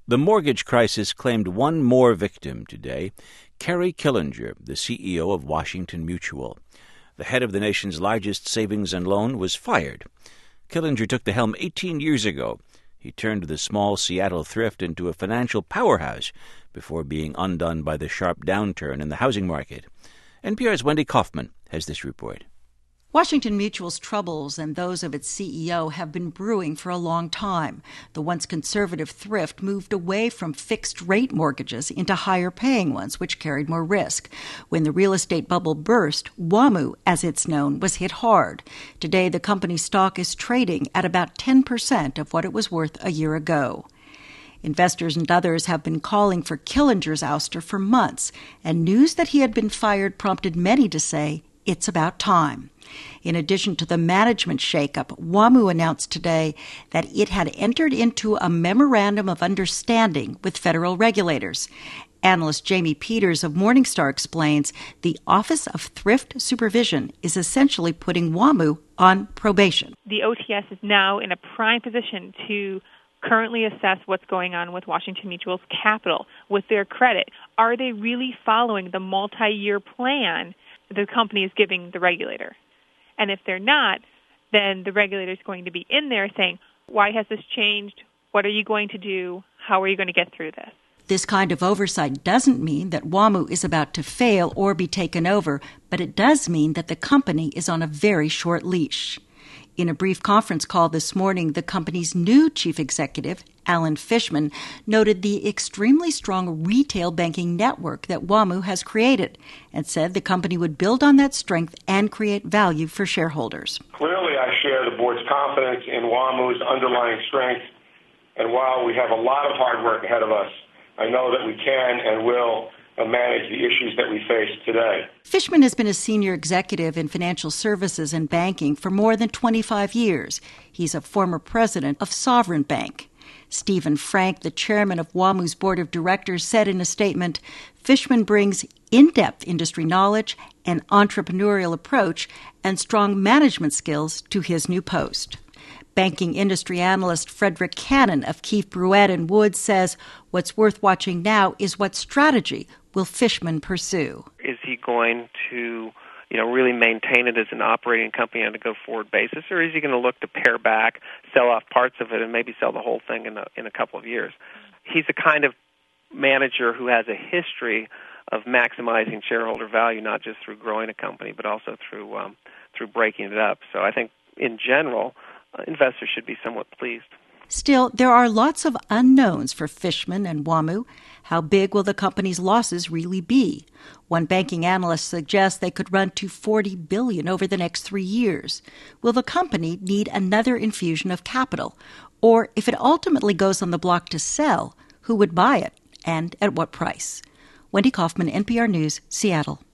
The mortgage crisis claimed one more victim today, Kerry Killinger, the CEO of Washington Mutual. The head of the nation's largest savings and loan was fired. Killinger took the helm 18 years ago. He turned the small Seattle thrift into a financial powerhouse before being undone by the sharp downturn in the housing market. NPR's Wendy Kaufman has this report. Washington Mutual's troubles and those of its CEO have been brewing for a long time. The once conservative thrift moved away from fixed-rate mortgages into higher-paying ones, which carried more risk. When the real estate bubble burst, WAMU, as it's known, was hit hard. Today, the company's stock is trading at about 10% of what it was worth a year ago. Investors and others have been calling for Killinger's ouster for months, and news that he had been fired prompted many to say, it's about time. In addition to the management shakeup, WAMU announced today that it had entered into a memorandum of understanding with federal regulators. Analyst Jamie Peters of Morningstar explains the Office of Thrift Supervision is essentially putting WAMU on probation. The OTS is now in a prime position to currently assess what's going on with Washington Mutual's capital, with their credit. Are they really following the multi-year plan the company is giving the regulator? And if they're not, then the regulator is going to be in there saying, why has this changed? What are you going to do? How are you going to get through this? This kind of oversight doesn't mean that WAMU is about to fail or be taken over, but it does mean that the company is on a very short leash. In a brief conference call this morning, the company's new chief executive, Alan Fishman, noted the extremely strong retail banking network that WAMU has created and said the company would build on that strength and create value for shareholders. Clearly, I share the board's confidence in WAMU's underlying strength, and while we have a lot of hard work ahead of us, I know that we can and will manage the issues that we face today. Fishman has been a senior executive in financial services and banking for more than 25 years. He's a former president of Sovereign Bank. Stephen Frank, the chairman of WAMU's board of directors, said in a statement, Fishman brings in-depth industry knowledge, an entrepreneurial approach, and strong management skills to his new post. Banking industry analyst Frederick Cannon of Keefe, Bruyette & Woods says what's worth watching now is what strategy will Fishman pursue. Is he going to, really maintain it as an operating company on a go-forward basis, or is he going to look to pare back, sell off parts of it, and maybe sell the whole thing in a couple of years? He's the kind of manager who has a history of maximizing shareholder value, not just through growing a company, but also through breaking it up. So I think, in general, investors should be somewhat pleased. Still, there are lots of unknowns for Fishman and WAMU. How big will the company's losses really be? One banking analyst suggests they could run to $40 billion over the next 3 years. Will the company need another infusion of capital? Or if it ultimately goes on the block to sell, who would buy it and at what price? Wendy Kaufman, NPR News, Seattle.